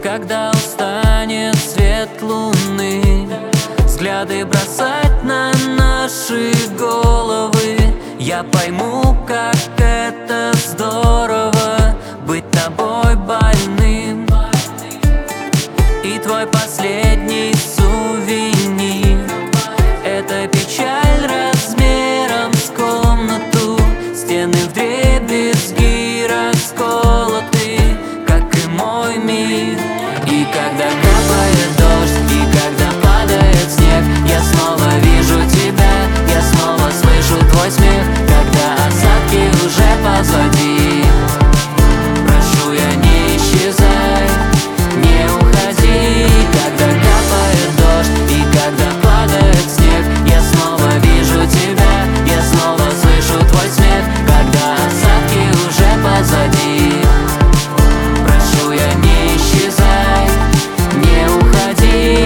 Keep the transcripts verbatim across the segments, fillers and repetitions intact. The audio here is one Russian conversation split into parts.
Когда устанет свет луны взгляды бросать на наши головы, я пойму, как это здорово быть тобой больным. И твой последний сувенир — это печаль размером с комнату. Стены вдребезги расколоты, как и мой мир. И когда капает дождь, и когда падает снег, я снова вижу тебя, я снова слышу твой смех. Когда осадки уже позади, прошу, я не исчезай, не уходи. Когда капает дождь, и когда падает снег, я снова вижу тебя, я снова слышу твой смех. Когда осадки уже позади, прошу, я не исчезай, не уходи.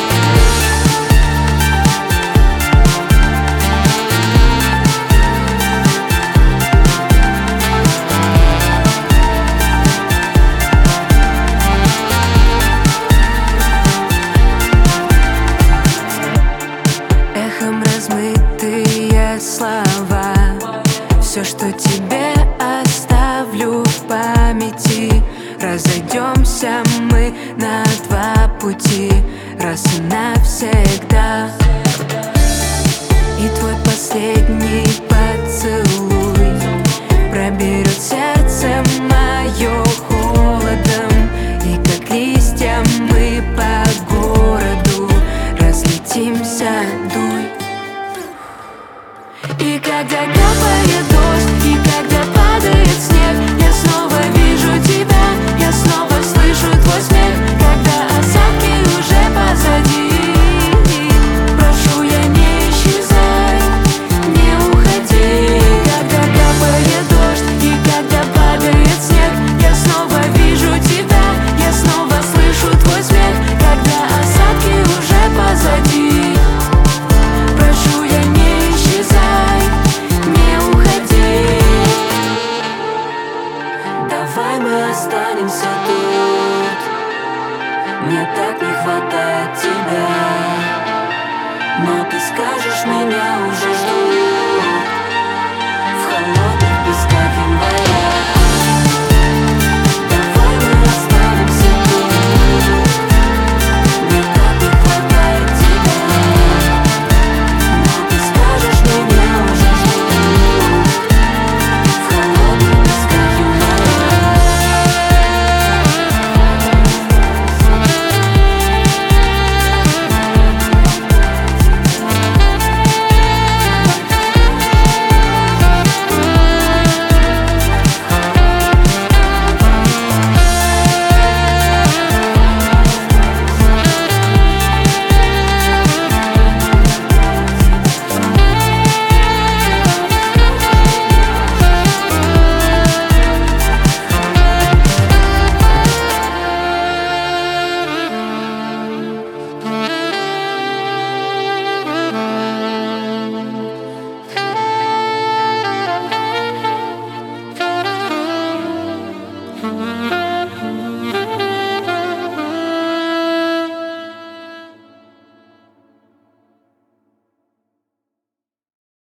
Эхом размытые слова, все, что тебе оставлю в памяти. Разойдемся мы на два пути, раз и навсегда. И твой последний поцелуй проберет сердце мое холодом. И как листья мы по городу разлетимся, дуй. И когда капает дождь, и когда падает снег, я снова вижу тебя, я снова слышу твой смех. Когда осадки уже позади, прошу, я не исчезай, не уходи. Когда капает дождь, и когда падает снег, я снова вижу тебя, я снова слышу твой смех. Когда осадки уже позади, прошу, я не исчезай, не уходи. Давай мы останемся тут, мне так не хватает тебя, но ты скажешь, меня уже ждут.